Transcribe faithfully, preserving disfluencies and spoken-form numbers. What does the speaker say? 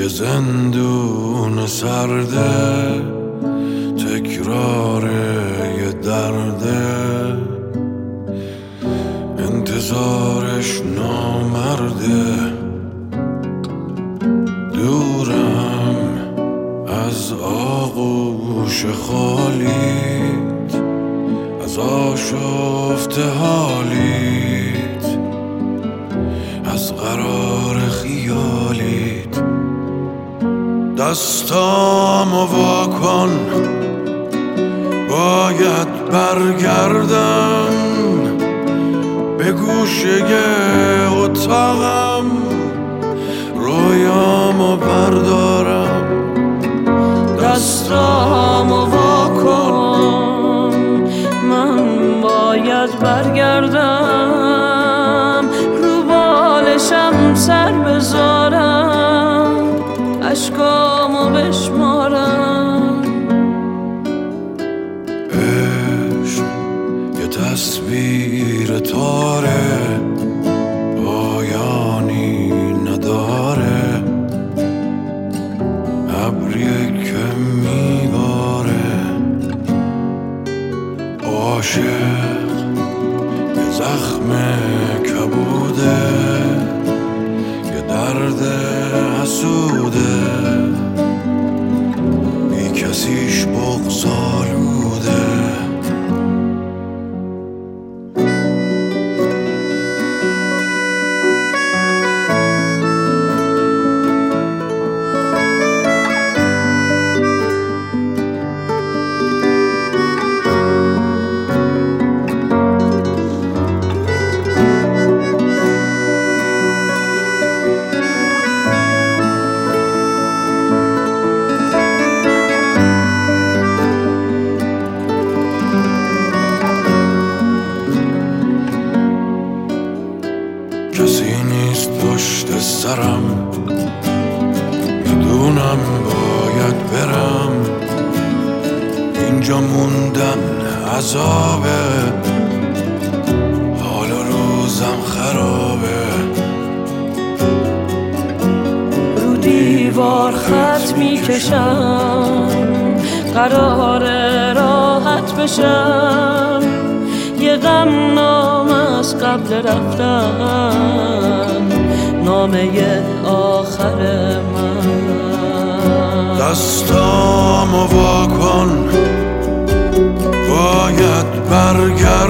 یه زندون سرده، تکرار یه درده، انتظارش نامرده. دورم از آغوش خالیت، از آشفته حالیت، از قرار خیالیت. دستامو وا کن، باید برگردم به گوشه اتاقم، رویامو بردارم. دستامو وا کن، من باید برگردم، رو بالشم سر بذارم، اشکامو بشمارم. عشق یه تصویر تاره، پایانی نداره، ابریه که میباره. عاشق یه زخم کبوده، یه درد حسوده، بی کسیش بغض‌آلوده. کسی نیست پشت سرم، میدونم باید برم، اینجا موندن عذابه، حال روزم خرابه. رو دیوار خط میکشم، قراره راحت بشم، یه غم نام از قبل رفتن، نامه آخر من. دستامو وا کن، باید برگردم